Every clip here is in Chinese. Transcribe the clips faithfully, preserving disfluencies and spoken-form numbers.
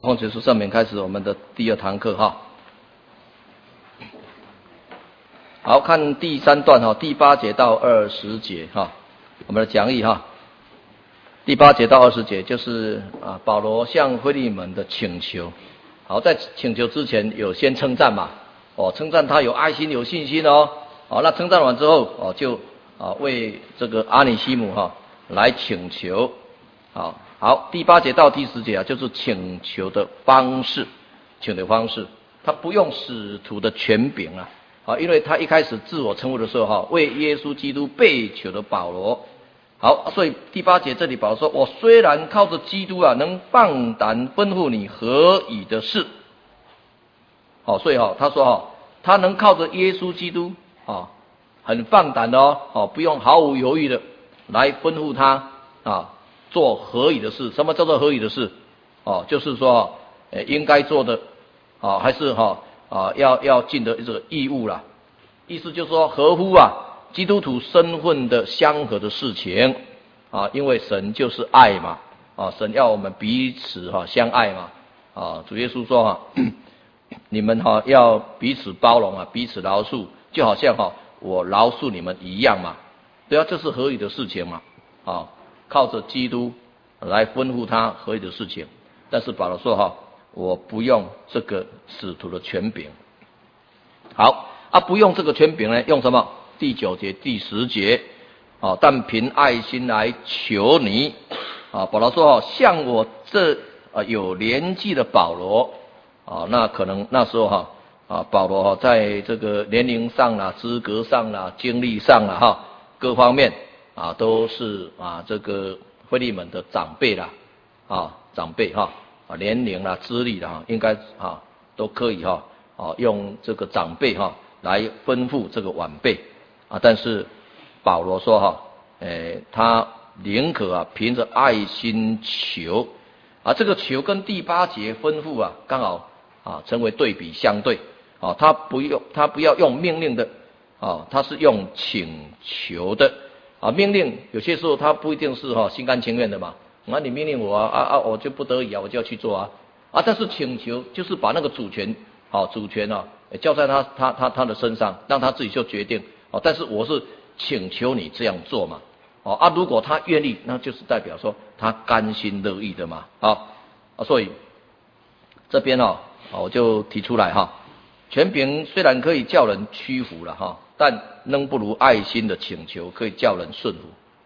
奉结束圣名，开始我们的第二堂课哈。好，看第三段哈，第八节到二十节哈，我们的讲义哈。第八节到二十节就是啊，保罗向腓利门的请求。好，在请求之前有先称赞嘛，哦，称赞他有爱心、有信心哦。好，那称赞完之后哦，就啊为这个阿尼西姆哈来请求。好。好，第八节到第十节啊，就是请求的方式，请求方式，他不用使徒的权柄啊，啊，因为他一开始自我称呼的时候哈，为耶稣基督被囚的保罗。好，所以第八节这里保罗说，我虽然靠着基督啊，能放胆吩咐你何以的事。好，所以哈，他说哈，他能靠着耶稣基督啊，很放胆的哦，哦，不用毫无犹豫的来吩咐他啊。做合宜的事，什么叫做合宜的事？哦，就是说，呃，应该做的，啊，还是哈啊，要要尽的这个义务啦。意思就是说，合乎啊基督徒身份的相合的事情啊，因为神就是爱嘛，啊，神要我们彼此哈相爱嘛，啊，主耶稣说哈，你们哈要彼此包容啊，彼此饶恕，就好像哈我饶恕你们一样嘛，对啊，这是合宜的事情嘛，啊。靠着基督来吩咐他合宜的事情，但是保罗说哈，我不用这个使徒的权柄。好啊，不用这个权柄呢，用什么？第九节、第十节啊，但凭爱心来求你啊。保罗说哈，像我这啊有年纪的保罗啊，那可能那时候哈啊，保罗哈在这个年龄上啦、资格上啦、经历上啦哈各方面。啊，都是啊，这个腓利门的长辈啦，啊，长辈哈，啊，年龄啦、资历啦，应该啊都可以哈，啊，用这个长辈哈来吩咐这个晚辈啊。但是保罗说哈，诶，他宁可啊凭着爱心求啊，这个求跟第八节吩咐啊刚好啊成为对比相对啊，他不用他不要用命令的啊，他是用请求的。啊，命令有些时候他不一定是哈、哦、心甘情愿的嘛。那、啊、你命令我啊啊啊，我就不得已啊，我就要去做啊啊。但是请求就是把那个主权，好、哦、主权啊交在他他他他的身上，让他自己就决定。哦，但是我是请求你这样做嘛。哦啊，如果他愿意，那就是代表说他甘心乐意的嘛。好啊，所以这边哦，我就提出来哈，权柄虽然可以叫人屈服了哈。但仍不如爱心的请求可以叫人顺服，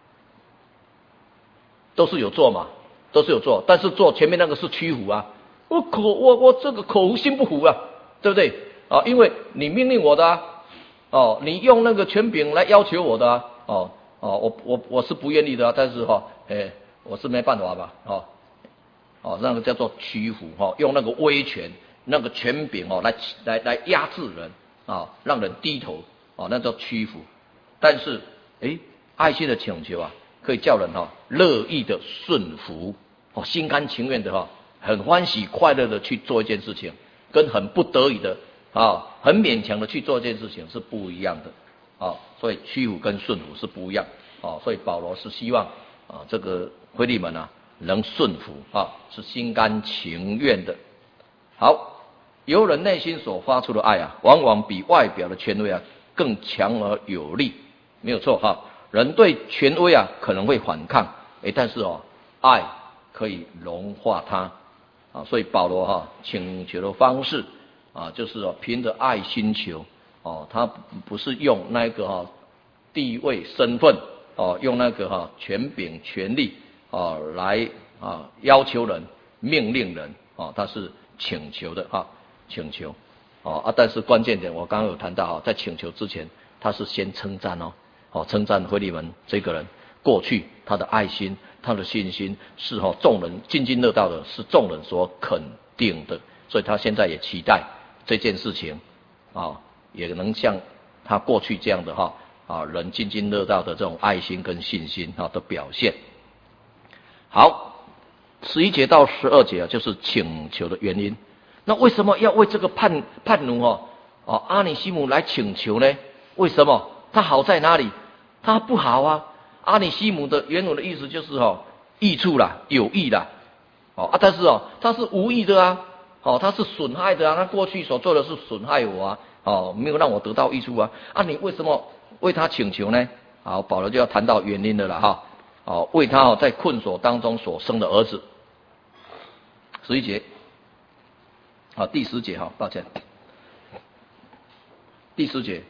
都是有做嘛，都是有做，但是做前面那个是屈服啊，我口我我这个口服心不服啊，对不对啊？因为你命令我的啊，哦，你用那个权柄来要求我的啊，哦哦，我我我是不愿意的啊，但是哈、哦，哎，我是没办法吧，哦哦，那个叫做屈服哈、哦，用那个威权、那个权柄哦来来来压制人啊、哦，让人低头。哦，那叫屈服，但是，哎，爱心的请求啊，可以叫人哈、哦、乐意的顺服，哦，心甘情愿的哈、哦，很欢喜快乐的去做一件事情，跟很不得已的啊、哦，很勉强的去做一件事情是不一样的，啊、哦，所以屈服跟顺服是不一样，哦，所以保罗是希望啊这个腓利门啊能顺服啊，是心甘情愿的。好，由人内心所发出的爱啊，往往比外表的权威啊。更强而有力，没有错哈。人对权威啊可能会反抗，诶，但是哦，爱可以融化它啊。所以保罗哈、啊、请求的方式啊，就是哦凭着爱心求哦，他不是用那个哈、啊、地位身份哦，用那个哈、啊、权柄权力哦来啊要求人、命令人哦，他是请求的哈、啊，请求。哦啊，但是关键点我刚刚有谈到啊，在请求之前，他是先称赞哦，哦称赞腓利门这个人过去他的爱心、他的信心是哈、哦、众人津津乐道的，是众人所肯定的，所以他现在也期待这件事情啊、哦、也能像他过去这样的哈啊、哦、人津津乐道的这种爱心跟信心啊、哦、的表现。好，十一节到十二节啊，就是请求的原因。那为什么要为这个叛叛奴哦哦阿尼西姆来请求呢？为什么？他好在哪里？他不好啊！阿尼西姆的原文的意思就是哦益处啦，有益啦哦啊，但是哦，他是无意的啊，哦，他是损害的啊，他过去所做的是损害我啊，哦，没有让我得到益处啊，啊，你为什么为他请求呢？好，保罗就要谈到原因的了哈，哦，为他哦在困锁当中所生的儿子，十一节，好，第十节哈，抱歉，第十节。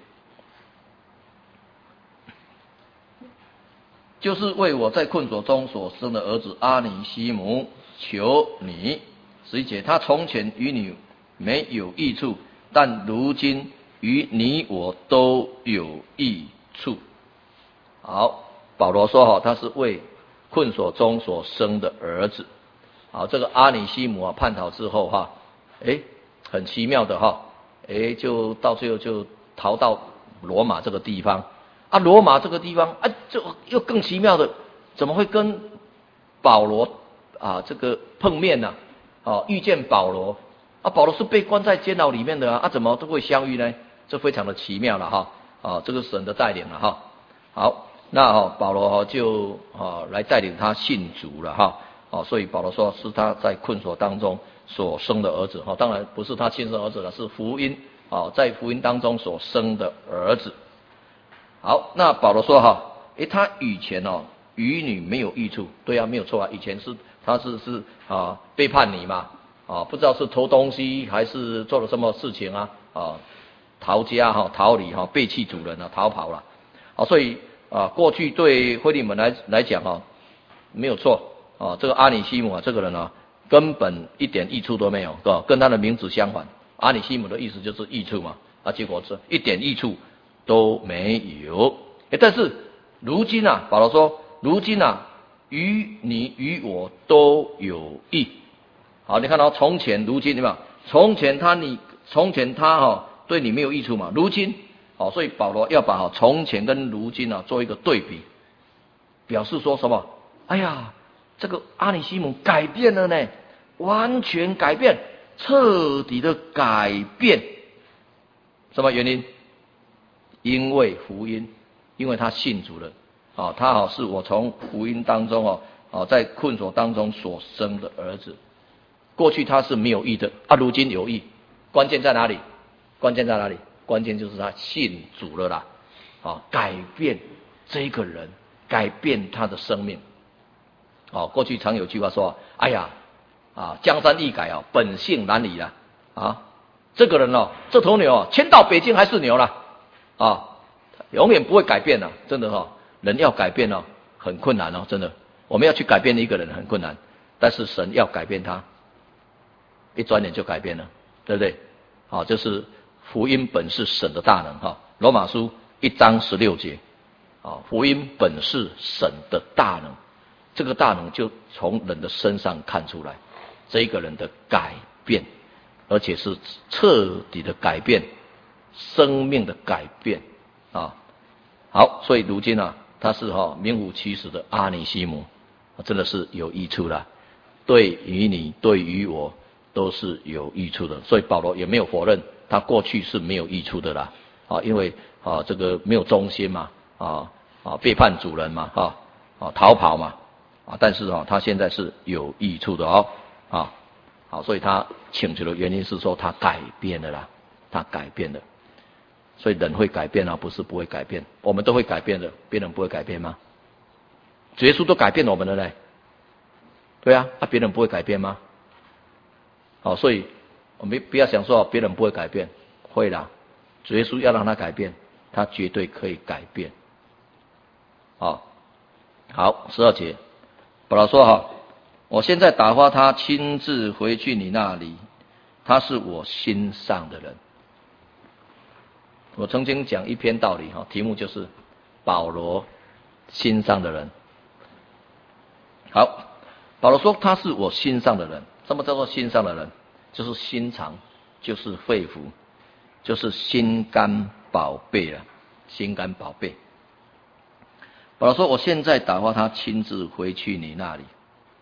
就是为我在困锁中所生的儿子阿尼西姆，求你。十一节，他从前与你没有益处，但如今与你我都有益处。好，保罗说哈，他是为困锁中所生的儿子。好，这个阿尼西姆啊，叛逃之后哈，诶，很奇妙的哈，诶，就到最后就逃到罗马这个地方。啊，罗马这个地方啊，就又更奇妙的，怎么会跟保罗啊这个碰面呢、啊？哦，遇见保罗啊，保罗是被关在监牢里面的啊，啊怎么都会相遇呢？这非常的奇妙了哈，啊，这个神的带领了哈。好，那哦，保罗哦就啊来带领他信主了哈，哦，所以保罗说是他在困锁当中所生的儿子哈，当然不是他亲生儿子了，是福音啊，在福音当中所生的儿子。好，那保罗说哈，诶，他以前哦与你没有益处，对啊，没有错啊，以前是他是是啊背叛你嘛，啊不知道是偷东西还是做了什么事情啊，啊逃家哈、逃离哈、背弃主人啊，逃跑了，啊所以啊过去对腓利门来来讲哈、没有错啊，这个阿尼西姆啊这个人啊根本一点益处都没有，对吧？跟他的名字相反，阿尼西姆的意思就是益处嘛，啊结果是一点益处都没有。但是如今啊，保罗说，如今啊，与你与我都有益。好，你看到、哦、从前如今对吧？从前他你从前他哈、哦、对你没有益处嘛，如今好、哦，所以保罗要把、哦、从前跟如今啊做一个对比，表示说什么？哎呀，这个阿尼西姆改变了呢，完全改变，彻底的改变。什么原因？因为福音，因为他信主了，啊，他好是我从福音当中哦，啊，在困锁当中所生的儿子。过去他是没有义的，啊，如今有义。关键在哪里？关键在哪里？关键就是他信主了啦，啊，改变这个人，改变他的生命。哦，过去常有句话说，哎呀，啊，江山易改啊，本性难移啦，啊，这个人哦，这头牛哦，迁到北京还是牛啦。啊，永远不会改变的、啊，真的哈、哦，人要改变哦，很困难哦，真的，我们要去改变一个人很困难，但是神要改变他，一转眼就改变了，对不对？好、啊，就是福音本是神的大能哈，罗马书一章十六节，啊，福音本是神的大能，这个大能就从人的身上看出来，这个人的改变，而且是彻底的改变。生命的改变啊，好，所以如今啊，他是哈、哦、名副其实的阿尼西姆，真的是有益处的，对于你，对于我都是有益处的。所以保罗也没有否认他过去是没有益处的啦，啊，因为啊这个没有忠心嘛，啊啊背叛主人嘛，啊啊逃跑嘛，啊，但是啊他现在是有益处的哦，啊好，所以他请求的原因是说他改变了啦，他改变了。所以人会改变啊，不是不会改变，我们都会改变的，别人不会改变吗？主耶稣都改变我们了嘞，对啊，啊别人不会改变吗？好，所以我们不要想说别人不会改变，会啦，主耶稣要让他改变，他绝对可以改变。好，好，十二节，保罗说哈，我现在打发他亲自回去你那里，他是我心上的人。我曾经讲一篇道理哈，题目就是保罗心上的人。好，保罗说他是我心上的人。什么叫做心上的人？就是心肠，就是肺腑，就是心肝宝贝了，心肝宝贝。保罗说我现在打发他亲自回去你那里。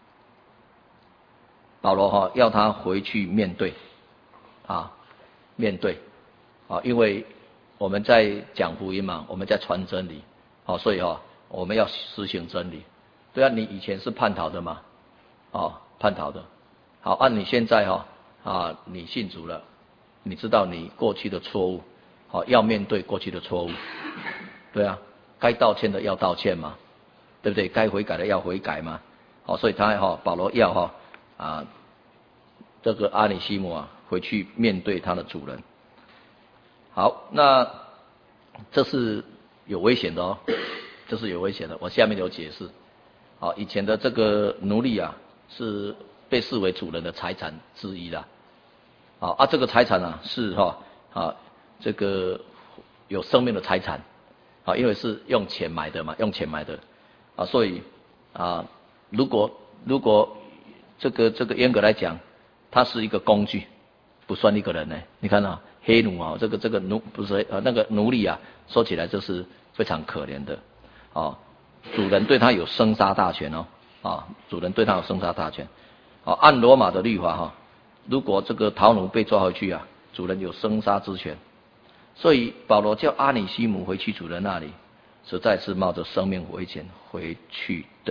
保罗哈要他回去面对啊，面对啊，因为我们在讲福音嘛，我们在传真理，好、哦，所以哈、哦，我们要实行真理。对啊，你以前是叛逃的嘛，哦， 叛逃的。好，按你现在哈啊，你信主了，你知道你过去的错误，好，要面对过去的错误，对啊，该道歉的要道歉嘛，对不对？该悔改的要悔改嘛。好，所以他哈保罗要哈啊这个阿里西姆啊回去面对他的主人。好，那这是有危险的哦，这是有危险的。我下面有解释。好，以前的这个奴隶啊，是被视为主人的财产之一啦。好啊，这个财产啊是哈啊这个有生命的财产啊，因为是用钱买的嘛，用钱买的啊，所以啊，如果如果这个这个严格来讲，它是一个工具，不算一个人呢。你看啊，黑奴啊，这个这个奴不是呃那个奴隶啊，说起来就是非常可怜的啊。主人对他有生杀大权哦，啊，主人对他有生杀大权。啊，按罗马的律法哈，如果这个逃奴被抓回去啊，主人有生杀之权。所以保罗叫阿里西姆回去主人那里，实在是冒着生命危险回去的。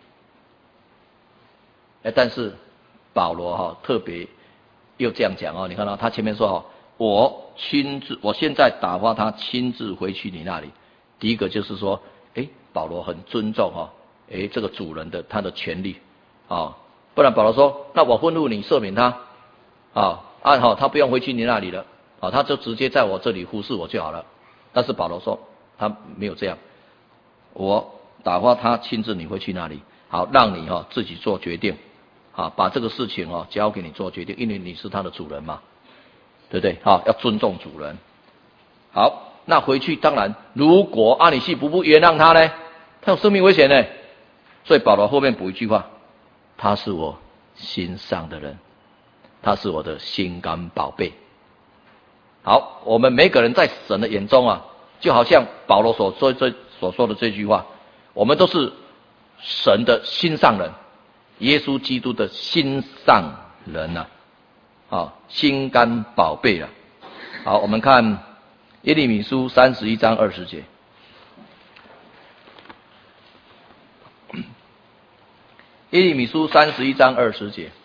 哎，但是保罗哈特别又这样讲哦，你看到他前面说哈，我亲自，我现在打发他亲自回去你那里。第一个就是说，哎，保罗很尊重哈，哎，这个主人的他的权利啊，不然保罗说，那我吩咐你赦免他啊，按好他不用回去你那里了啊，他就直接在我这里服侍我就好了。但是保罗说他没有这样，我打发他亲自你回去那里，好让你哈自己做决定。啊，把这个事情哦交给你做决定，因为你是他的主人嘛，对不对？好，要尊重主人。好，那回去当然，如果阿里西姆不原谅他呢，他有生命危险呢。所以保罗后面补一句话：他是我心上的人，他是我的心肝宝贝。好，我们每个人在神的眼中啊，就好像保罗所说这所说的这句话，我们都是神的心上人。耶稣基督的心上人呐、啊，啊，心肝宝贝啊。好，我们看耶利米书三十一章二十节。耶利米书三十一章二十节。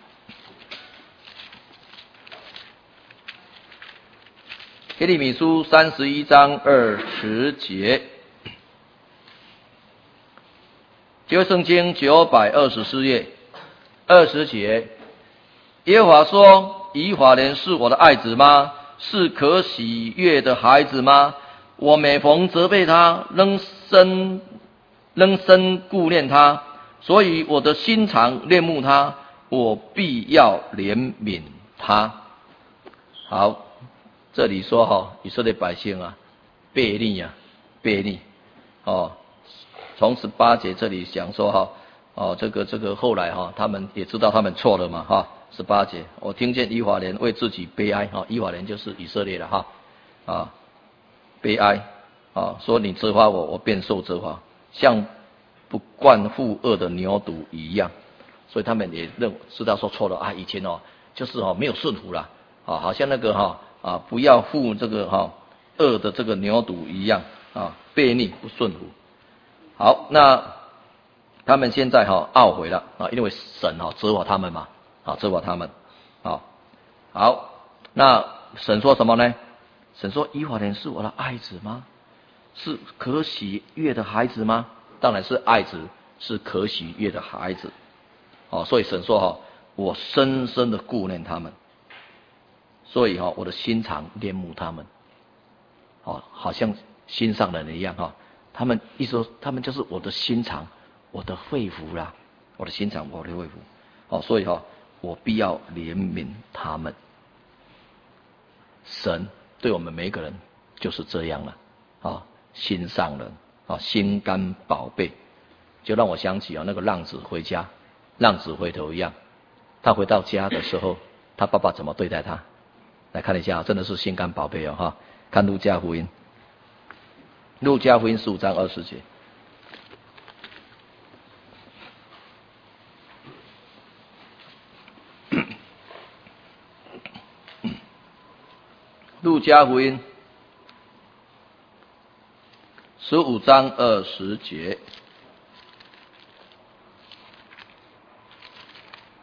耶利米书三十一章二十节。旧约圣经九百二十四页二十节，耶和华说：以法莲是我的爱子吗？是可喜悦的孩子吗？我每逢责备他，仍深仍深顾念他，所以我的心肠恋慕他，我必要怜悯他。好，这里说哈、哦，以色列百姓啊，悖逆啊，悖逆哦。从十八节这里讲说哈，哦，这个这个后来哈，他们也知道他们错了嘛哈。十八节，我听见以法莲为自己悲哀哈，以法莲就是以色列了哈，啊，悲哀啊，说你责罚我，我便受责罚，像不惯负恶的牛犊一样。所以他们也认知道说错了啊，以前哦就是哦没有顺服了啊，好像那个哈啊不要负这个哈恶的这个牛犊一样啊，悖逆不顺服。好，那他们现在哈、哦、懊悔了啊，因为神哈、哦、责罚他们嘛，啊责罚他们，啊好，那神说什么呢？神说以法莲是我的爱子吗？是可喜悦的孩子吗？当然是爱子，是可喜悦的孩子。哦，所以神说哈、哦，我深深的顾念他们，所以哈、哦、我的心肠恋慕他们，哦，好像心上人一样哈。他们一说，他们就是我的心肠，我的肺腑啦，我的心肠，我的肺腑。哦，所以哈、哦，我必要怜悯他们。神对我们每一个人就是这样了，啊、哦，心上人啊、哦，心肝宝贝，就让我想起啊、哦，那个浪子回家，浪子回头一样。他回到家的时候，他爸爸怎么对待他？来看一下，真的是心肝宝贝哦，哈！看路加福音。路加福音十五章二十节，路加福音十五章二十节，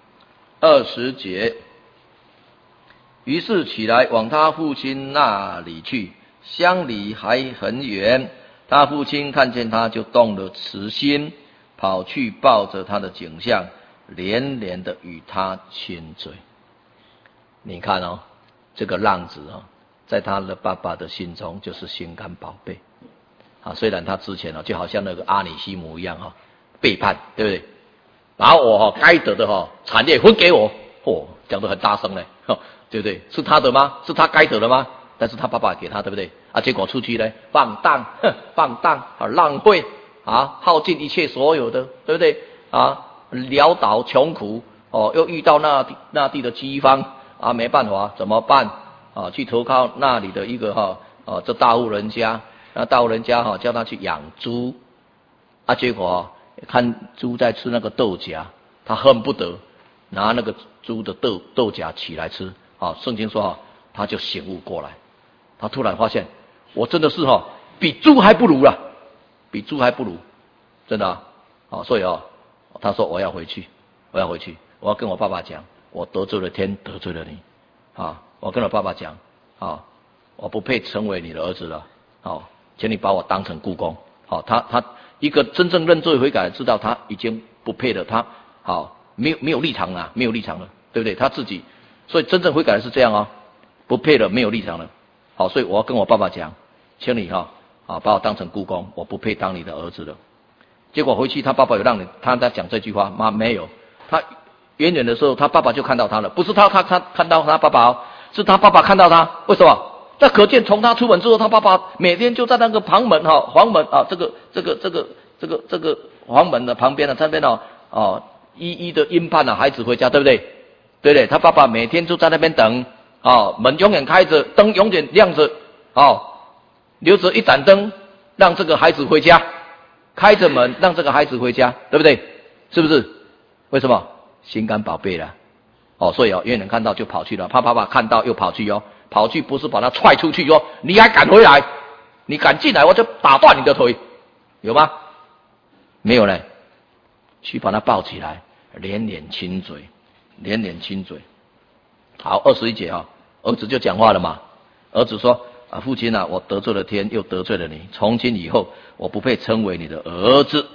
二十节，于是起来往他父亲那里去，相离还很远。他父亲看见他，就动了慈心，跑去抱着他的颈项，连连的与他亲嘴。你看哦，这个浪子哦，在他的爸爸的心中就是心肝宝贝啊。虽然他之前哦，就好像那个阿里西姆一样哈、哦，背叛，对不对？把我哈、哦、该得的哈、哦、产业分给我，嚯、哦，讲得很大声嘞，哦，对不对？是他的吗？是他该得的吗？但是他爸爸给他，对不对？啊，结果出去呢，放荡，哼，放荡啊，浪费啊，耗尽一切所有的，对不对？啊，潦倒穷苦哦，又遇到那地那地的饥荒啊，没办法，怎么办啊？去投靠那里的一个哈啊，这大户人家，那大户人家哈、啊、叫他去养猪，啊，结果、啊、看猪在吃那个豆荚，他恨不得拿那个猪的豆豆荚起来吃啊。圣经说哈、啊，他就醒悟过来。他突然发现，我真的是哈、哦，比猪还不如了，比猪还不如，真的啊，啊所以啊、哦，他说我要回去，我要回去，我要跟我爸爸讲，我得罪了天，得罪了你，啊，我跟我爸爸讲，啊，我不配成为你的儿子了，好、啊，请你把我当成故宫，好、啊，他他一个真正认罪悔改，知道他已经不配了，他好、啊、没有没有立场了，没有立场了，对不对？他自己，所以真正悔改的是这样啊，不配了，没有立场了。好，所以我要跟我爸爸讲，请你哈啊把我当成故宫，我不配当你的儿子了。结果回去他爸爸有让你他在讲这句话吗？没有，他远远的时候他爸爸就看到他了，不是他他他看到他爸爸哦，是他爸爸看到他。为什么？那可见从他出门之后，他爸爸每天就在那个旁门哈黄门啊这个这个这个这个这个黄门的旁边的这边哦哦一一的殷盼啊孩子回家，对不对？对不对？他爸爸每天就在那边等。哦，门永远开着，灯永远亮着，哦，留着一盏灯，让这个孩子回家，开着门让这个孩子回家，对不对？是不是？为什么？心肝宝贝了，哦，所以哦，远远看到就跑去了，怕爸爸看到又跑去哦，跑去不是把他踹出去哦，你还敢回来？你敢进来，我就打断你的腿，有吗？没有呢，去把他抱起来，连连亲嘴，连连亲嘴。好，二十一节啊、哦，儿子就讲话了嘛。儿子说：“啊，父亲啊，我得罪了天，又得罪了你。从今以后，我不配称为你的儿子。”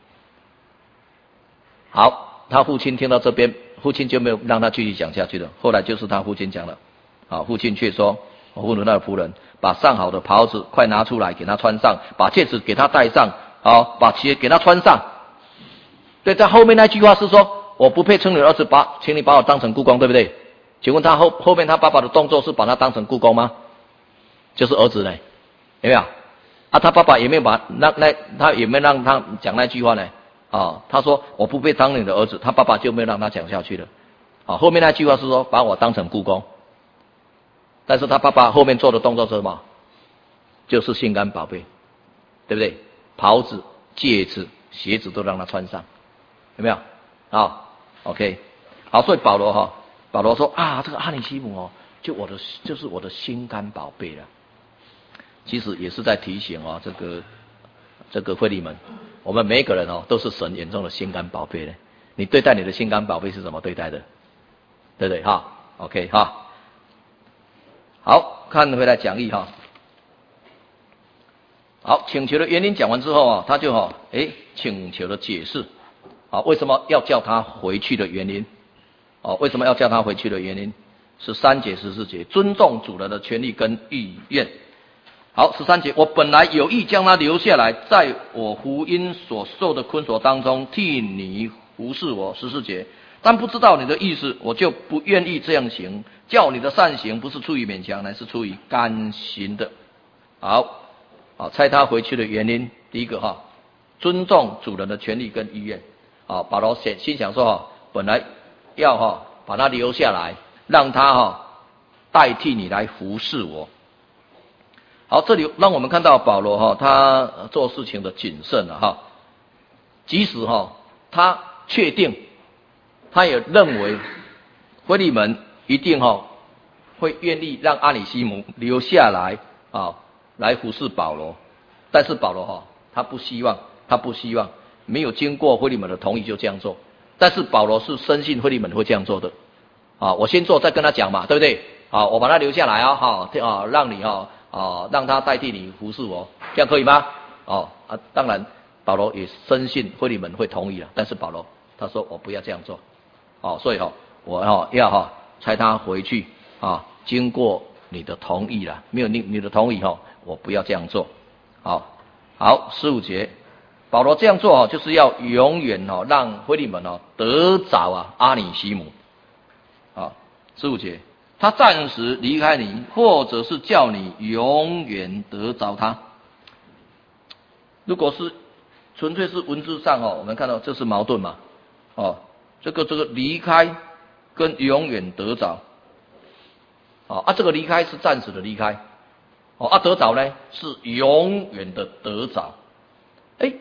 好，他父亲听到这边，父亲就没有让他继续讲下去了。后来就是他父亲讲了，啊，父亲却说：“我父奴那仆人，把上好的袍子快拿出来给他穿上，把戒指给他戴上，好，把鞋给他穿上。”对，在后面那句话是说：“我不配称你的儿子，把，请你把我当成故宫，对不对？”请问他后后面他爸爸的动作是把他当成故宫吗？就是儿子呢，有没有？啊，他爸爸也没有把那那他也没有让他讲那句话呢。啊，他说我不配当你的儿子，他爸爸就没有让他讲下去了。啊，后面那句话是说把我当成故宫，但是他爸爸后面做的动作是什么？就是心肝宝贝，对不对？袍子、戒指、鞋子都让他穿上，有没有？啊 ，OK， 好，所以保罗哈。保罗说啊，这个阿里西姆哦，就我的就是我的心肝宝贝了。其实也是在提醒哦，这个这个腓利门，我们每一个人哦，都是神眼中的心肝宝贝的。你对待你的心肝宝贝是怎么对待的？对不对？哈 ，OK 哈。好，看回来讲义哈。好，请求的原因讲完之后啊，他就哈，诶，请求的解释，啊，为什么要叫他回去的原因。哦，为什么要叫他回去的原因？十三节、十四节，尊重主人的权利跟意愿。好，十三节，我本来有意将他留下来，在我福音所受的捆锁当中替你服侍我。十四节，但不知道你的意思，我就不愿意这样行。叫你的善行不是出于勉强，乃是出于甘心的。好，好，猜他回去的原因，第一个哈，尊重主人的权利跟意愿。啊，保罗心心想说哈，本来要哈把他留下来，让他哈代替你来服侍我。好，这里让我们看到保罗哈他做事情的谨慎了哈，即使哈他确定，他也认为腓利门一定哈会愿意让阿里西姆留下来啊来服侍保罗，但是保罗哈他不希望，他不希望没有经过腓利门的同意就这样做。 但是保罗是深信腓利门会这样做的，啊，我先做再跟他讲嘛，对不对？啊，我把他留下来啊，哈，啊，让你啊，啊，让他代替你服侍我，这样可以吗？哦，啊，当然，保罗也深信腓利门会同意了，但是保罗他说我不要这样做，哦，所以哈、哦，我哈、哦、要哈、哦、差他回去啊，经过你的同意了，没有你你的同意哈、哦，我不要这样做，好，好，十五节。保罗这样做就是要永远让腓利门得着啊阿尼西姆。啊，十五节，他暂时离开你，或者是叫你永远得着他。如果是纯粹是文字上我们看到这是矛盾嘛？哦，这个这个离开跟永远得着，啊，这个离开是暂时的离开，哦，啊得着呢是永远的得着。哎。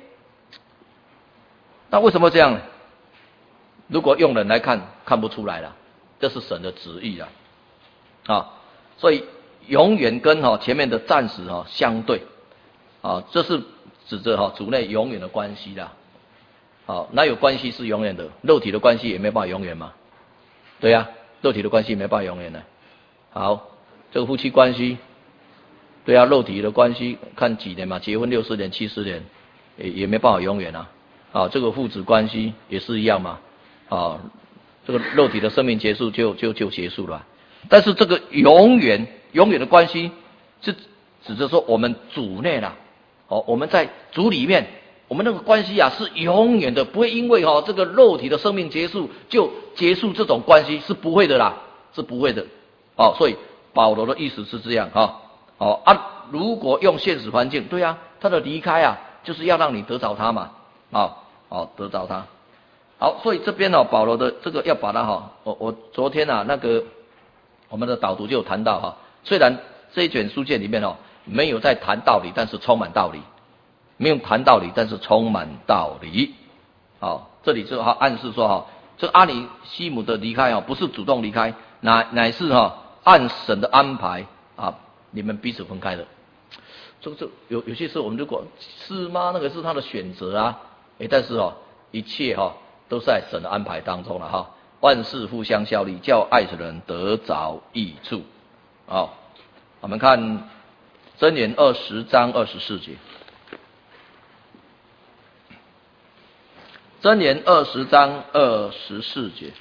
那为什么这样呢？如果用人来看，看不出来了，这是神的旨意啊，啊，所以永远跟哈前面的暂时哈相对，啊，这是指着哈主内永远的关系啦，啊，哪有关系是永远的？肉体的关系也没办法永远嘛，对呀、啊，肉体的关系没办法永远的。好，这个夫妻关系，对啊，肉体的关系看几年嘛，结婚六十年、七十年，也也没办法永远啊。啊，这个父子关系也是一样嘛，啊，这个肉体的生命结束就就就结束了，但是这个永远永远的关系是指着说我们主内啦，哦，我们在主里面，我们那个关系啊是永远的，不会因为哦这个肉体的生命结束就结束这种关系，是不会的啦，是不会的，哦，所以保罗的意思是这样哈，哦啊，如果用现实环境，对啊，他的离开啊就是要让你得着他嘛。好，好得着他。好，所以这边呢、哦，保罗的这个要把它哈，我我昨天啊那个我们的导读就有谈到哈，虽然这一卷书卷里面哦没有在谈道理，但是充满道理，没有谈道理，但是充满道理。好，这里就哈暗示说哈，这阿尼西姆的离开哦不是主动离开，乃乃是哈按神的安排啊，你们彼此分开的。这个这有有些时候我们如果是吗？那个是他的选择啊，诶，但是哦，一切哈、哦、都是在神的安排当中了哈，万事互相效力，叫爱的人得着益处。好，我们看箴言二十章二十四节，箴言二十章二十四节。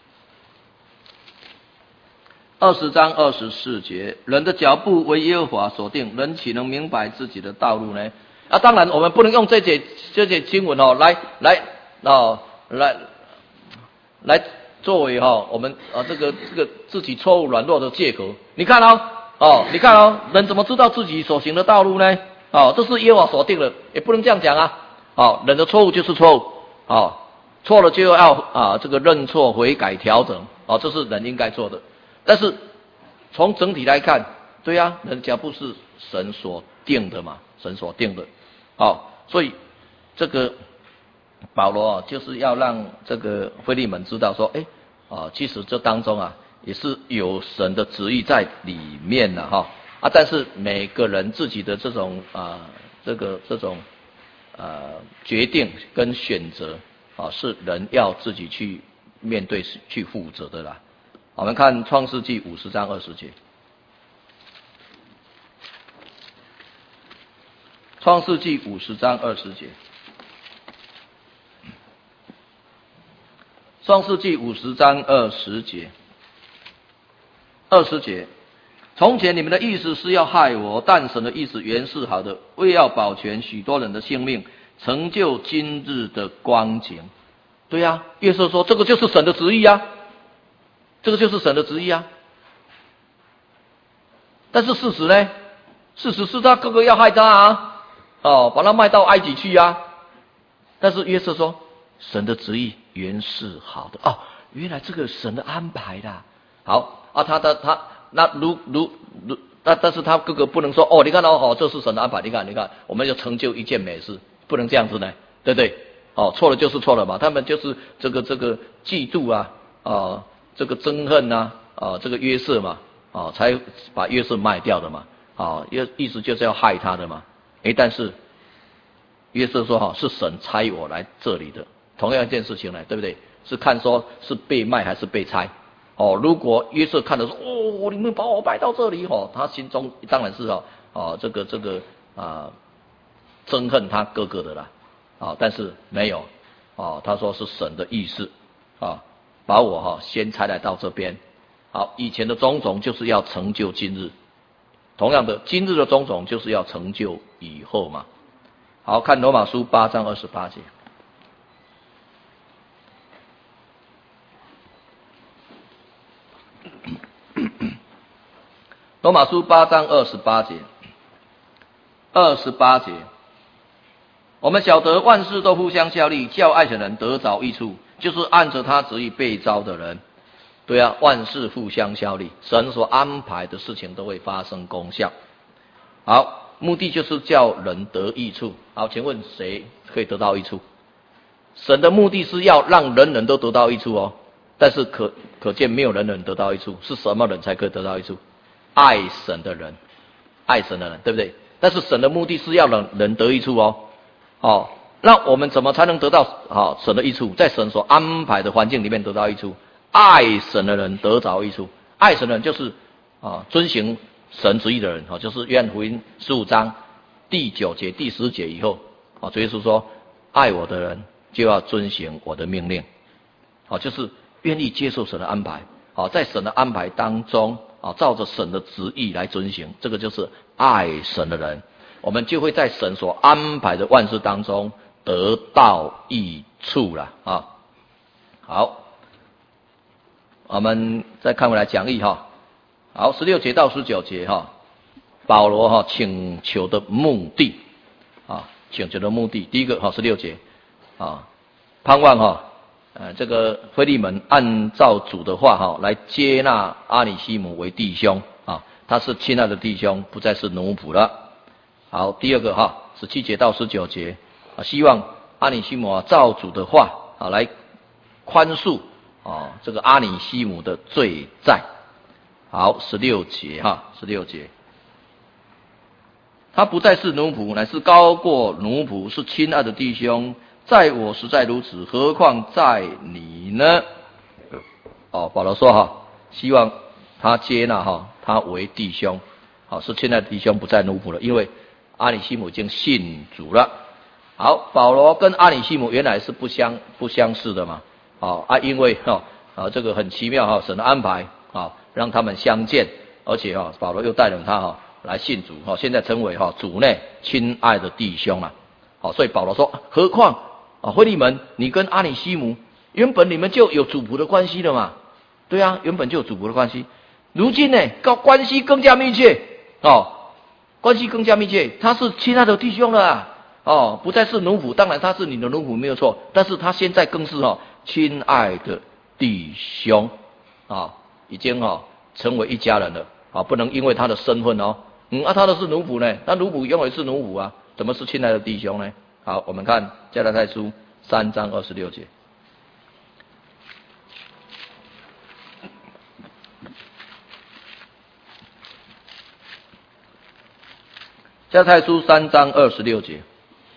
二十章二十四节，人的脚步为耶和华所定，人岂能明白自己的道路呢？啊，当然我们不能用这节这节经文哦，来来哦来来作为哈、哦、我们啊这个这个自己错误软弱的借口。你看哦哦，你看哦，人怎么知道自己所行的道路呢？哦，这是耶和华所定的，也不能这样讲啊。哦，人的错误就是错误，哦，错了就要啊这个认错悔改调整，哦，这是人应该做的。但是从整体来看，对呀、啊，人的脚步是神所定的嘛，神所定的，好、哦，所以这个保罗啊，就是要让这个腓利门知道说，哎，啊，其实这当中啊，也是有神的旨意在里面的哈，啊，但是每个人自己的这种啊，这个这种呃决定跟选择啊，是人要自己去面对去负责的啦。我们看创世纪五十章二十节，创世纪五十章二十节，创世纪五十章二十节，二十节，从前你们的意思是要害我，但神的意思原是好的，为要保全许多人的性命，成就今日的光景。对呀、啊，约瑟说这个就是神的旨意啊。这个就是神的旨意啊，但是事实呢？事实是他哥哥要害他啊，哦，把他卖到埃及去啊。但是约瑟说，神的旨意原是好的哦，原来这个神的安排的。好啊，他的他那如如如，但但是他哥哥不能说哦，你看到哦，这是神的安排，你看你看，我们要成就一件美事，不能这样子呢，对不对？哦，错了就是错了嘛，他们就是这个这个嫉妒啊，啊、哦。这个憎恨呐、啊，啊，这个约瑟嘛，啊，才把约瑟卖掉的嘛，啊，意意思就是要害他的嘛。诶，但是约瑟说哈，是神差我来这里的，同样一件事情呢，对不对？ 是看说是被卖还是被拆。哦，如果约瑟看的说，哦，你们把我卖到这里，哦，他心中当然是哦，哦，这个这个啊、呃，憎恨他哥哥的啦，啊、哦，但是没有，哦，他说是神的意思，啊、哦，把我哈、哦、先差来到这边，好，以前的种种就是要成就今日，同样的，今日的种种就是要成就以后嘛。好，看罗马书八章二十八节。罗马书八章二十八节，二十八节，我们晓得万事都互相效力，叫爱神人得着益处，就是按着他旨意被召的人。对啊，万事互相效力，神所安排的事情都会发生功效。好，目的就是叫人得益处。好，请问谁可以得到益处？神的目的是要让人人都得到益处哦，但是可可见没有人人得到益处，是什么人才可以得到益处？爱神的人，爱神的人，对不对？但是神的目的是要让人得益处哦。哦，那我们怎么才能得到好、哦、神的益处？在神所安排的环境里面得到益处。爱神的人得着益处，爱神的人就是啊遵行神旨意的人，啊就是约翰福音十五章第九节、第十节以后，啊主耶稣说，爱我的人就要遵行我的命令，啊就是愿意接受神的安排，啊在神的安排当中，啊照着神的旨意来遵行，这个就是爱神的人，我们就会在神所安排的万事当中得到益处了啊。好。我们再看回来讲义哈，好，十六节到十九节哈，保罗哈请求的目的啊，请求的目的，第一个哈十六节啊，盼望哈呃这个腓利门按照主的话哈来接纳阿里西姆为弟兄啊，他是亲爱的弟兄，不再是奴仆了。好，第二个哈十七节到十九节啊，希望阿里西姆啊照主的话啊来宽恕。哦，这个阿里西姆的罪债。好，十六节哈，十六节，他不再是奴仆，乃是高过奴仆，是亲爱的弟兄。在我实在如此，何况在你呢？哦，保罗说哈，希望他接纳哈他为弟兄，好，是亲爱的弟兄，不再奴仆了，因为阿里西姆已经信主了。好，保罗跟阿里西姆原来是不相不相识的嘛。好啊，因为哈啊这个很奇妙哈，神的安排啊，让他们相见，而且哈保罗又带领他哈来信主哈，现在成为哈主内亲爱的弟兄了。好，所以保罗说，何况啊腓利门，你跟阿里西姆原本你们就有主仆的关系了嘛？对啊，原本就有主仆的关系，如今呢，高关系更加密切哦，关系更加密切，他是亲爱的弟兄了啊。哦，不再是奴仆，当然他是你的奴仆没有错，但是他现在更是哦，亲爱的弟兄啊，已经哦成为一家人了啊，不能因为他的身份哦，嗯啊，他的是奴仆呢，那奴仆永远是奴仆啊，怎么是亲爱的弟兄呢？好，我们看加拉太书三章二十六节。加拉太书三章二十六节。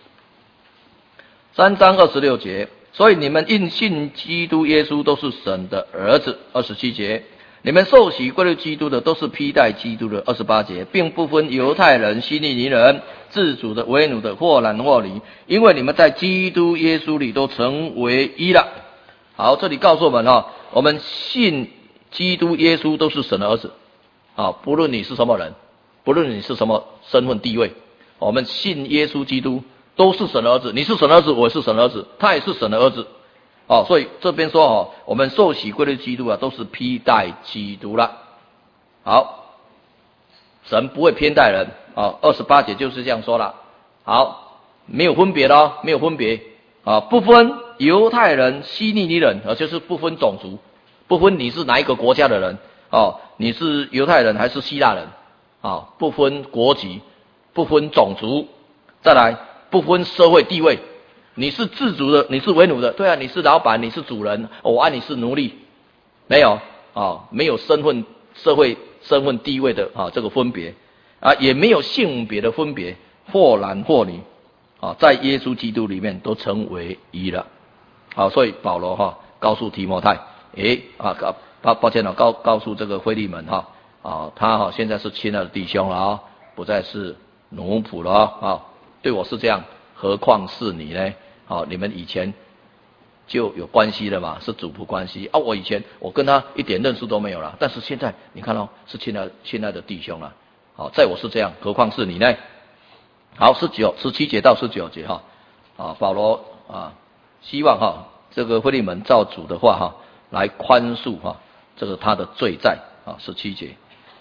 三章二十六节，所以你们因信基督耶稣都是神的儿子。二十七节，你们受洗归入基督的都是披戴基督的。二十八节，并不分犹太人、希利尼人、自主的、为奴的，或男或女，因为你们在基督耶稣里都成为一了。好，这里告诉我们哈，我们信基督耶稣都是神的儿子啊，不论你是什么人，不论你是什么身份地位，我们信耶稣基督都是神的儿子，你是神的儿子，我是神的儿子，他也是神的儿子，哦，所以这边说哦，我们受洗归入基督啊，都是披戴基督了。好，神不会偏待人啊，二十八节就是这样说了。好，没有分别的哦，没有分别啊，不分犹太人、希利尼人，啊，就是不分种族，不分你是哪一个国家的人哦，你是犹太人还是希腊人啊，不分国籍，不分种族，再来。不分社会地位，你是自主的，你是为奴的，对啊，你是老板，你是主人，我爱你是奴隶，没有啊、哦，没有身份、社会身份地位的啊这个分别啊，也没有性别的分别，或男或女啊，在耶稣基督里面都成为一了。好，所以保罗哈、啊、 告诉提摩太，诶啊，抱抱歉了、哦，告告诉这个腓利门哈啊，他哈、哦、现在是亲爱的弟兄了啊、哦，不再是奴仆了啊、哦，对我是这样，何况是你呢？啊、哦，你们以前就有关系了嘛，是主仆关系啊。我以前我跟他一点认识都没有了，但是现在你看到、哦、是亲爱亲爱的弟兄了。好，在我是这样，何况是你呢？好，十九、十七节到十九节哈，啊，保罗啊，希望哈这个腓利门照主的话哈来宽恕哈这个他的罪债啊，十七节。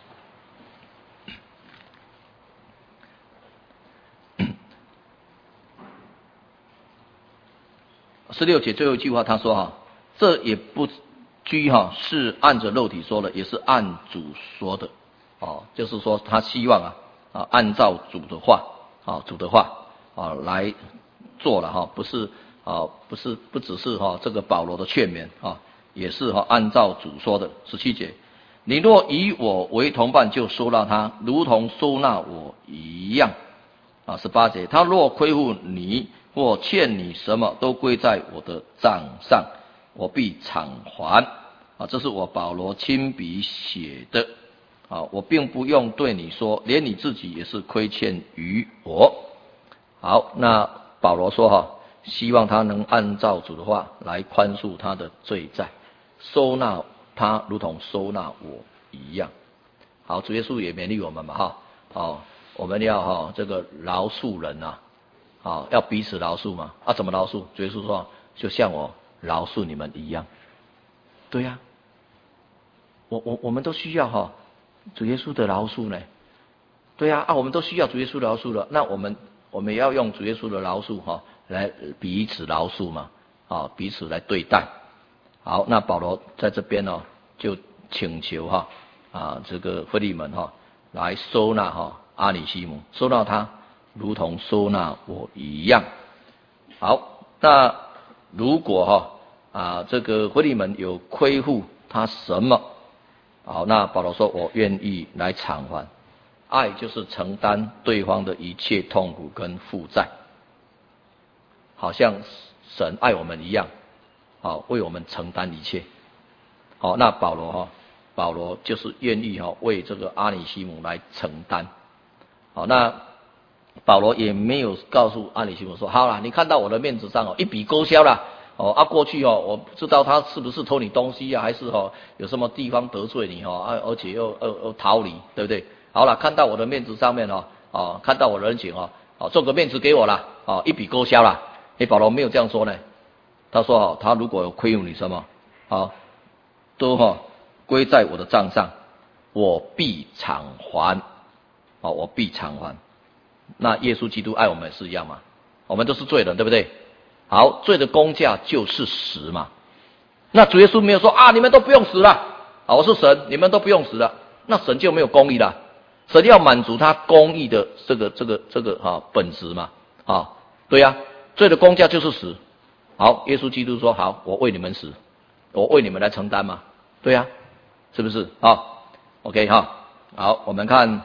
十六节最后一句话他说哈，这也不拘哈是按着肉体说的，也是按主说的。哦，就是说他希望啊啊按照主的话啊主的话啊来做了哈，不是啊不是不只是哈这个保罗的劝勉啊，也是哈按照主说的。十七节，你若以我为同伴，就收纳他，如同收纳我一样。啊，十八节，他若亏负你或欠你什么，都归在我的账上，我必偿还。啊，这是我保罗亲笔写的。啊，我并不用对你说，连你自己也是亏欠于我。好，那保罗说哈，希望他能按照主的话来宽恕他的罪债，收纳他如同收纳我一样。好，主耶稣也勉励我们嘛哈，哦，我们要哈这个饶恕人啊，啊，要彼此饶恕嘛。啊，怎么饶恕？主耶稣说，就像我饶恕你们一样。对呀、啊，我我我们都需要哈。主耶稣的饶恕呢？对呀、啊，啊，我们都需要主耶稣的饶恕了。那我们我们也要用主耶稣的饶恕哈、哦，来彼此饶恕嘛，啊、哦，彼此来对待。好，那保罗在这边呢、哦，就请求哈啊这个腓利门哈、哦、来收纳哈、哦、阿里西姆，收纳他如同收纳我一样。好，那如果哈 啊, 啊这个腓利门有亏负他什么？好，那保罗说，我愿意来偿还。爱就是承担对方的一切痛苦跟负债，好像神爱我们一样，好，为我们承担一切。好，那保罗哈，保罗就是愿意哈为这个阿里西姆来承担。好，那保罗也没有告诉阿里西姆说，好啦，你看到我的面子上哦，一笔勾销了。哦，啊，过去哦，我不知道他是不是偷你东西啊，还是哦有什么地方得罪你哦，啊，而且又又又逃离，对不对？好了，看到我的面子上面哦，哦，看到我的人情哦，哦，做个面子给我啦，哦，一笔勾销啦。诶，保罗没有这样说呢，他说哦，他如果有亏负你什么，哦，都哈、哦、归在我的账上，我必偿还，哦，我必偿还。那耶稣基督爱我们是一样嘛，我们都是罪人，对不对？好，罪的工价就是死嘛。那主耶稣没有说啊，你们都不用死了，啊，我是神，你们都不用死了，那神就没有公义了。神要满足他公义的这个这个这个哈、啊、本质嘛，啊，对呀、啊，罪的工价就是死。好，耶稣基督说好，我为你们死，我为你们来承担嘛，对呀、啊，是不是？好 ，OK 哈，好，我们看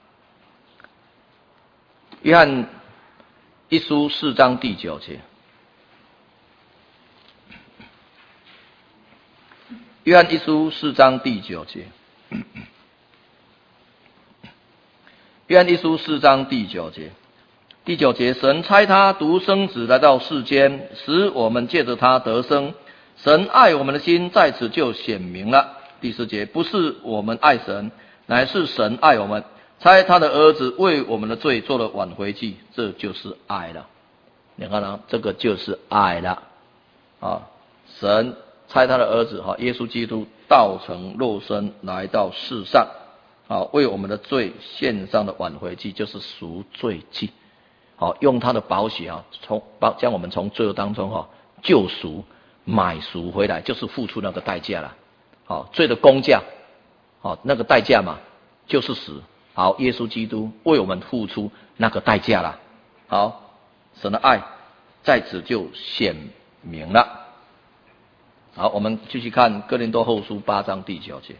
约翰一书四章第九节。约翰一书四章第九节，约翰一书四章第九节，第九节，神差他独生子来到世间，使我们借着他得生。神爱我们的心在此就显明了。第十节，不是我们爱神，乃是神爱我们，差他的儿子为我们的罪做了挽回祭，这就是爱了。你看啊，这个就是爱了啊！神差他的儿子哈，耶稣基督道成肉身来到世上，啊，为我们的罪献上的挽回祭，就是赎罪祭。好，用他的宝血啊，从将我们从罪恶当中哈救赎、买赎回来，就是付出那个代价了。好，罪的工价，好，那个代价嘛，就是死。好，耶稣基督为我们付出那个代价了。好，神的爱在此就显明了。好，我们继续看哥林多后书八章第九节。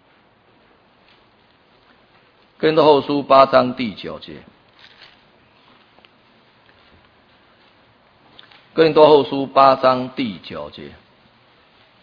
哥林多后书八章第九节。哥林多后书八章第九节。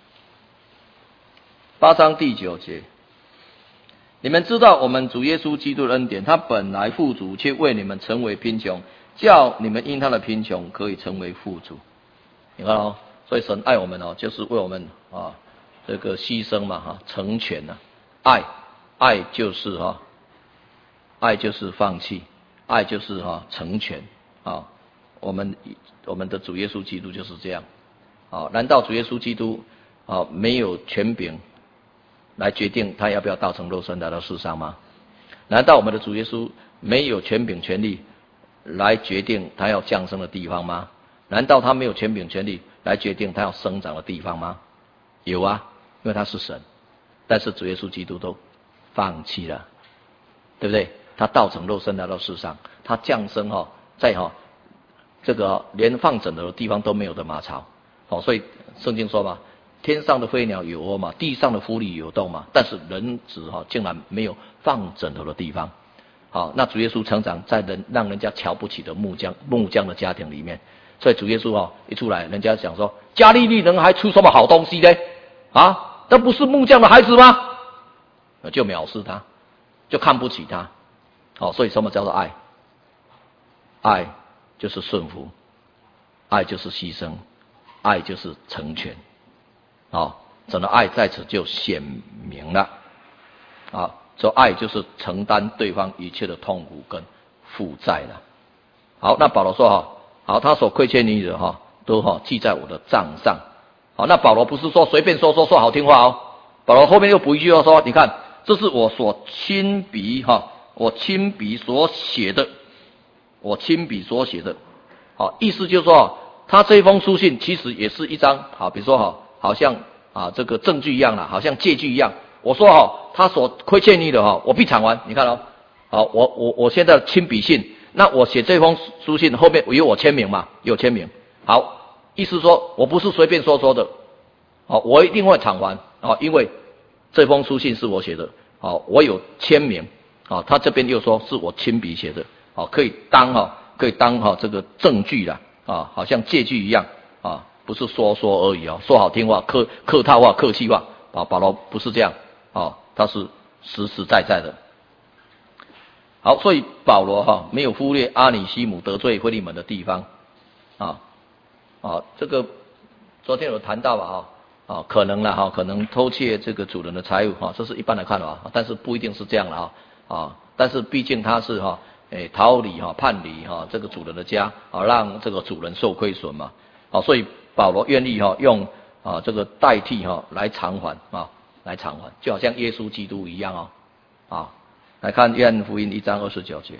八章第九节，你们知道我们主耶稣基督的恩典，他本来富足，却为你们成为贫穷，叫你们因他的贫穷可以成为富足。你看哦，所以神爱我们哦，就是为我们啊这个牺牲嘛哈，成全呐、啊。爱，爱就是哈、啊，爱就是放弃，爱就是哈、啊、成全啊。我们我们的主耶稣基督就是这样啊。难道主耶稣基督啊没有权柄来决定他要不要道成肉身来到世上吗？难道我们的主耶稣没有权柄权力来决定他要降生的地方吗？难道他没有权柄权力来决定他要生长的地方吗？有啊，因为他是神。但是主耶稣基督都放弃了，对不对？他道成肉身来到世上，他降生哈，在哈这个连放枕头的地方都没有的马槽，哦，所以圣经说嘛，天上的飞鸟有窝嘛，地上的狐狸有洞嘛，但是人子哈竟然没有放枕头的地方。好，那主耶稣成长在人让人家瞧不起的木匠木匠的家庭里面，所以主耶稣哈一出来，人家想说加利利人还出什么好东西呢？啊？那不是木匠的孩子吗？就藐视他，就看不起他。好，所以什么叫做爱？爱就是顺服，爱就是牺牲，爱就是成全。好，神的爱在此就显明了。啊，这爱就是承担对方一切的痛苦跟负债了。好，那保罗说哈，好，他所亏欠你的哈，都哈记在我的账上。好，那保罗不是说随便说说说好听话哦，保罗后面又补一句话说，你看，这是我所亲笔哈，我亲笔所写的，我亲笔所写的。好，意思就是说，他这封书信其实也是一张好，比如说哈，好像啊这个证据一样啦，好像借据一样。我说哈，他所亏欠你的哈，我必偿还。你看哦，好，我我我现在亲笔信，那我写这封书信后面有我签名嘛？有签名。好。意思说我不是随便说说的，好，我一定会偿还啊，因为这封书信是我写的，好，我有签名，啊，他这边又说是我亲笔写的，好，可以当哈，可以当哈这个证据啦，啊，好像借据一样啊，不是说说而已啊，说好听话、客客套话、客气话，啊，保罗不是这样，啊，他是实实在在的。好，所以保罗哈没有忽略阿里西姆得罪腓利门的地方，啊。啊，这个昨天有谈到吧，哈，啊，可能了哈，可能偷窃这个主人的财物哈，这是一般的看法，但是不一定是这样了啊，啊，但是毕竟他是哈，诶，逃离哈，叛离哈这个主人的家，啊，让这个主人受亏损嘛，啊，所以保罗愿意哈用啊这个代替哈来偿还啊，来偿还，就好像耶稣基督一样哦，啊，来看约翰福音一章二十九节，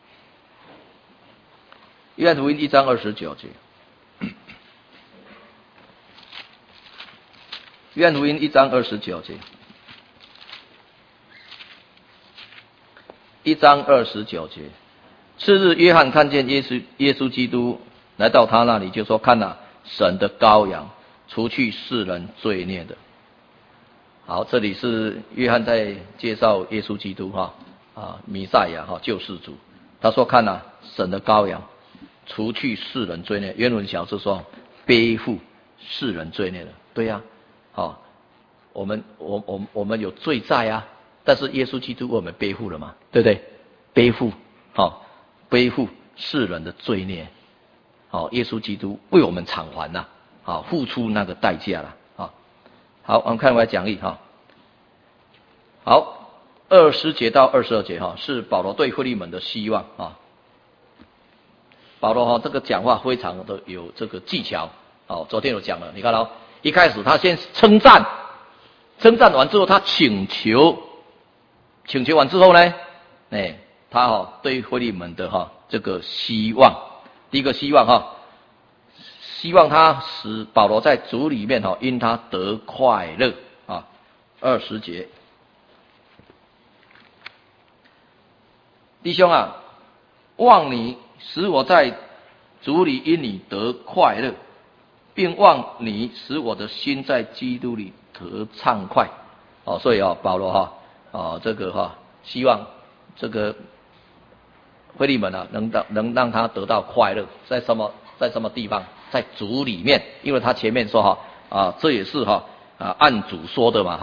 约翰福音一章二十九节。约翰福音一章二十九节，一章二十九节。次日，约翰看见耶稣耶稣基督来到他那里，就说：“看哪，神的羔羊，除去世人罪孽的。”好，这里是约翰在介绍耶稣基督哈啊，弥赛亚哈救世主。他说：“看哪，神的羔羊，除去世人罪孽。”原文小是说背负世人罪孽的，对呀、啊。哦，我们我我我们有罪债啊，但是耶稣基督为我们背负了嘛，对不对？背负，好、哦，背负世人的罪孽，好、哦，耶稣基督为我们偿还呐、啊，好、哦，付出那个代价了，啊、哦，好，我们看回来讲义哈、哦，好，二十节到二十二节哈、哦，是保罗对腓利门的希望啊、哦，保罗哈、哦、这个讲话非常的有这个技巧，好、哦，昨天有讲了，你看到、哦。一开始他先称赞，称赞完之后他请求，请求完之后呢，哎，他哈、哦、对腓利门的哈、哦、这个希望，第一个希望哈、哦，希望他使保罗在主里面哈、哦、因他得快乐啊，二十节，弟兄啊，望你使我在主里因你得快乐。并望你使我的心在基督里得畅快，哦，所以啊、哦，保罗哈、啊，哦，这个哈、啊，希望这个腓利门啊，能到能让他得到快乐，在什么在什么地方，在主里面，因为他前面说哈啊，这也是哈啊按主说的嘛哈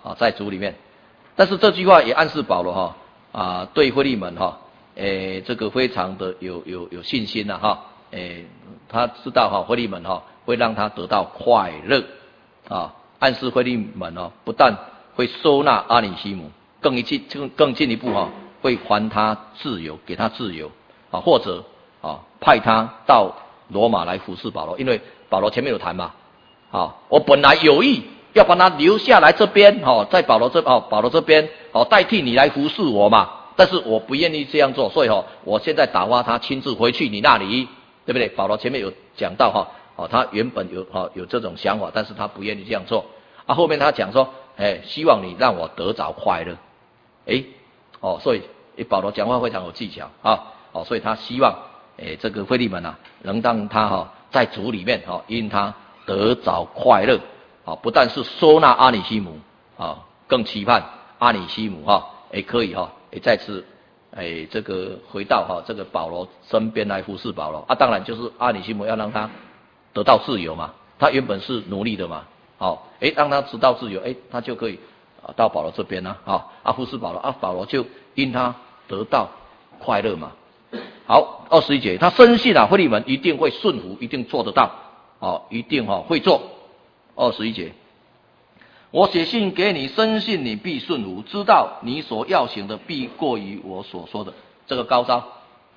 啊，在主里面。但是这句话也暗示保罗哈啊对腓利门哈，诶这个非常的有有有信心呐哈，诶他知道哈腓利门哈会让他得到快乐啊，暗示腓利门哦不但会收纳阿里西姆，更一进更更进一步哈会还他自由，给他自由啊，或者啊派他到罗马来服侍保罗，因为保罗前面有谈嘛，啊我本来有意要把他留下来这边，哦，在保罗这哦，保罗这边哦，代替你来服侍我嘛。但是我不愿意这样做，所以哦，我现在打发他亲自回去你那里，对不对？保罗前面有讲到哈，哦，他原本有哦有这种想法，但是他不愿意这样做。啊，后面他讲说，哎，希望你让我得着快乐，哎，哦，所以保罗讲话非常有技巧啊，哦，所以他希望，哎，这个腓利门啊，能让他哈、哦、在主里面哈、哦，因他得着快乐。啊，不但是收纳阿里西姆啊，更期盼阿里西姆哈，也可以哈，也再次哎这个回到哈这个保罗身边来服侍保罗啊。当然就是阿里西姆要让他得到自由嘛，他原本是奴隶的嘛，好，哎让他得到自由，哎他就可以啊到保罗这边呢，啊啊服侍保罗啊，保罗就因他得到快乐嘛。好，二十一节，他深信啊，腓利门一定会顺服，一定做得到，哦，一定哈会做。二十一节，我写信给你，深信你必顺服，知道你所要行的必过于我所说的。这个高招，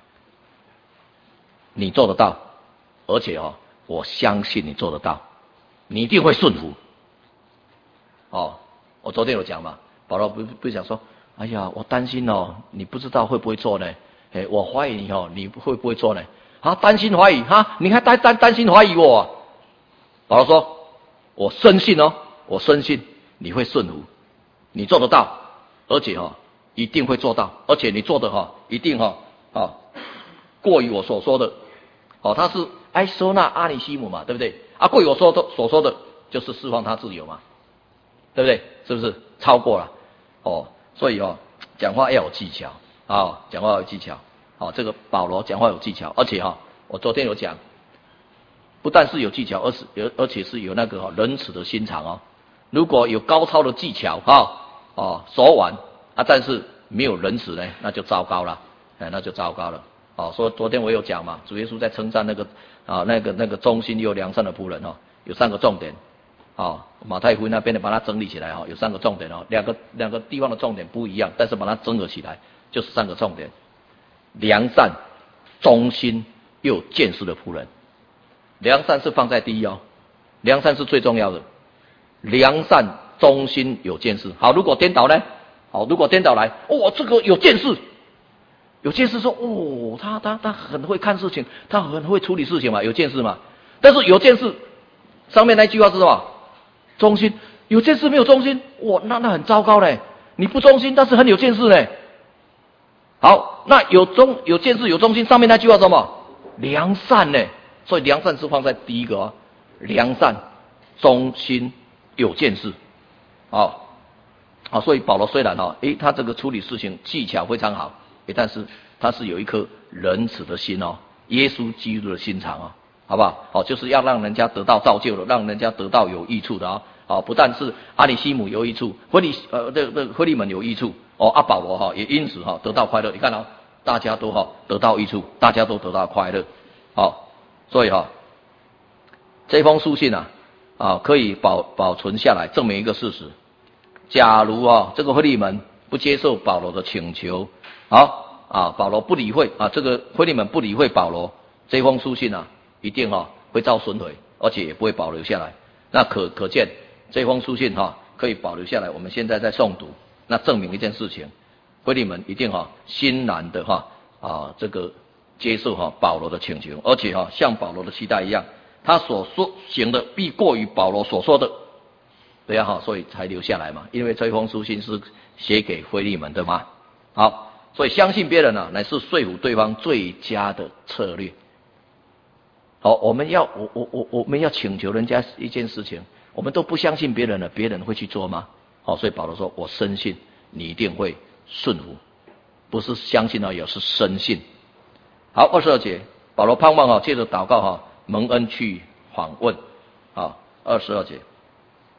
你做得到，而且哦，我相信你做得到，你一定会顺服。哦，我昨天有讲嘛，保罗不不想说，哎呀，我担心哦，你不知道会不会做呢？哎，我怀疑你哦，你会不会做呢？啊，担心怀疑哈，你还担担担心怀疑我、啊？保罗说。我深信哦，我深信你会顺服，你做得到，而且哈、哦、一定会做到，而且你做的哈、哦、一定哈、哦、啊过于我所说的，哦他是埃收纳阿里西姆嘛，对不对？啊过于我说的所说的就是释放他自由嘛，对不对？是不是超过了？哦，所以哦讲话要有技巧啊、哦，讲话要有技巧，哦这个保罗讲话有技巧，而且哈、哦、我昨天有讲。不但是有技巧，而是有而且是有那个、哦、仁慈的心肠哦。如果有高超的技巧哈哦手腕啊，但是没有仁慈呢，那就糟糕了，哎，那就糟糕了。哦，说昨天我有讲嘛，主耶稣在称赞那个啊那个那个忠心又良善的仆人哦，有三个重点。哦，马太福音那边的把它整理起来哈、哦，有三个重点哦，两个两个地方的重点不一样，但是把它整合起来就是三个重点：良善、忠心又见识的仆人。良善是放在第一哦，良善是最重要的。良善、忠心、有见识。好，如果颠倒呢？好，如果颠倒来，哦，这个有见识，有见识说，哦，他他他很会看事情，他很会处理事情嘛，有见识嘛。但是有见识，上面那句话是什么？忠心。有见识没有忠心，哇，那那很糟糕嘞。你不忠心，但是很有见识嘞。好，那有忠有见识有忠心，上面那句话是什么？良善呢？所以良善是放在第一个哦，良善、忠心、有见识，哦，啊，所以保罗虽然哈、哦，诶，他这个处理事情技巧非常好，诶，但是他是有一颗仁慈的心哦，耶稣基督的心肠哦，好不好？哦，就是要让人家得到造就的，让人家得到有益处的啊、哦，哦，不但是阿里西姆有益处，腓利呃这这腓利门有益处，哦，阿保罗哈、哦、也因此哈、哦、得到快乐，你看哦，大家都哈、哦、得到益处，大家都得到快乐，好、哦。所以哈、哦，这封书信啊，啊可以保保存下来，证明一个事实：假如啊这个腓利门不接受保罗的请求，好啊，保罗不理会啊，这个腓利门不理会保罗，这封书信啊，一定啊会遭损毁，而且也不会保留下来。那可可见这封书信哈、啊、可以保留下来，我们现在在诵读，那证明一件事情：腓利门一定哈、啊、欣然的哈 啊, 啊这个。接受哈、啊、保罗的请求，而且哈、啊、像保罗的期待一样，他所说行的必过于保罗所说的，对呀、啊、哈，所以才留下来嘛。因为这封书信是写给腓利门的嘛。好，所以相信别人啊，乃是说服对方最佳的策略。好，我们要我我我我们要请求人家一件事情，我们都不相信别人了，别人会去做吗？好，所以保罗说：“我深信你一定会顺服，不是相信而已，是深信。”好，二十二节，保罗盼望哈、啊，借着祷告哈、啊，蒙恩去访问啊。二十二节，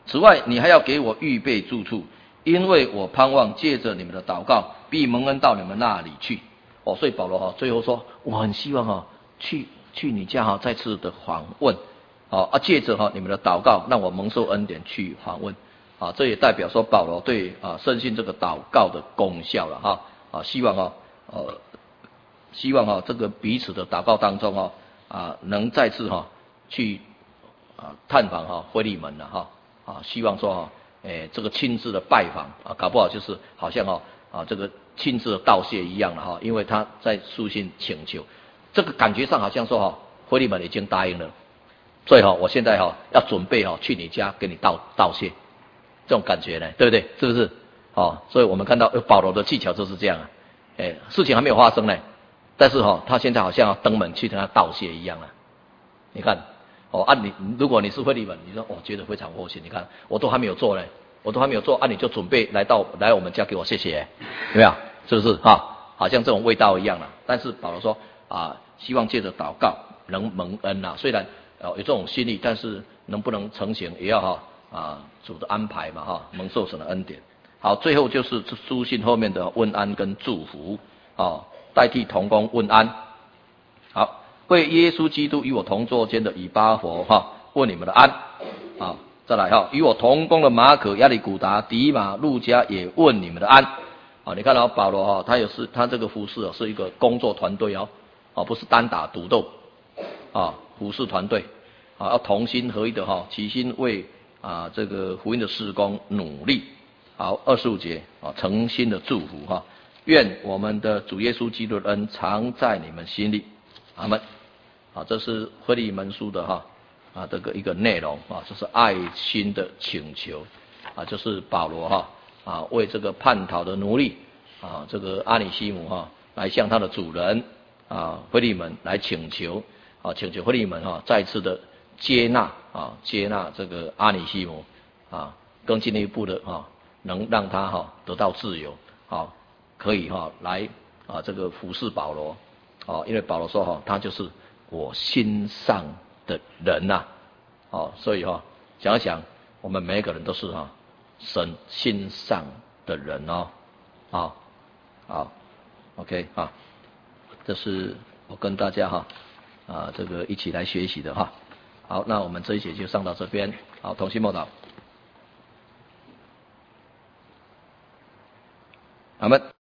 此外，你还要给我预备住处，因为我盼望借着你们的祷告，必蒙恩到你们那里去。哦，所以保罗哈最后说，我很希望哈去去你家哈再次的访问，哦啊借着哈你们的祷告，让我蒙受恩典去访问。啊，这也代表说保罗对啊深信这个祷告的功效了哈。啊，希望哈呃希望哈这个彼此的祷告当中哈啊能再次哈去啊探访哈腓利门了哈。啊，希望说哈，诶，这个亲自的拜访啊，搞不好就是好像哈啊这个亲自的道谢一样了哈，因为他在书信请求，这个感觉上好像说哈，腓利门已经答应了，所以哈，我现在哈要准备哈去你家给你道道谢，这种感觉呢，对不对？是不是？哦，所以我们看到保罗的技巧就是这样啊，诶，事情还没有发生呢，但是哈，他现在好像要登门去跟他道谢一样了，你看。哦，按、啊、你，如果你是腓利门，你说我、哦、觉得非常窝心。你看，我都还没有做呢，我都还没有做，按、啊、你就准备来到来我们家给我谢谢，有没有？是不是哈、啊？好像这种味道一样了。但是保罗说啊，希望借着祷告能蒙恩呐、啊。虽然呃有这种心意，但是能不能成行，也要哈啊主的安排嘛哈，蒙受神的恩典。好，最后就是书信后面的问安跟祝福啊，代替同工问安。好。为耶稣基督与我同作监的以巴弗哈问你们的安啊，再来哈与我同工的马可、亚里古达、迪马、路加也问你们的安啊。你看到、哦、保罗哈，他也是他这个服事啊是一个工作团队哦，啊不是单打独斗啊，服事团队啊要同心合一的哈，齐心为啊这个福音的事工努力。好，二十五节啊，诚心的祝福哈，愿我们的主耶稣基督的恩常在你们心里，阿们。啊，这是腓利门书的哈啊这个一个内容啊，这是爱心的请求啊，就是保罗哈啊为这个叛逃的奴隶啊这个阿里西姆哈来向他的主人啊腓利门来请求啊请求腓利门哈再次的接纳啊接纳这个阿里西姆啊更进一步的哈能让他哈得到自由啊可以哈来啊这个服侍保罗啊，因为保罗说哈他就是我心上的人呐、啊，哦，所以哈、哦，想一想，我们每一个人都是哈、哦、神心上的人哦，好，好 ，OK 哈，这是我跟大家哈啊这个一起来学习的哈，好，那我们这一节就上到这边，好，同心默祷，阿们。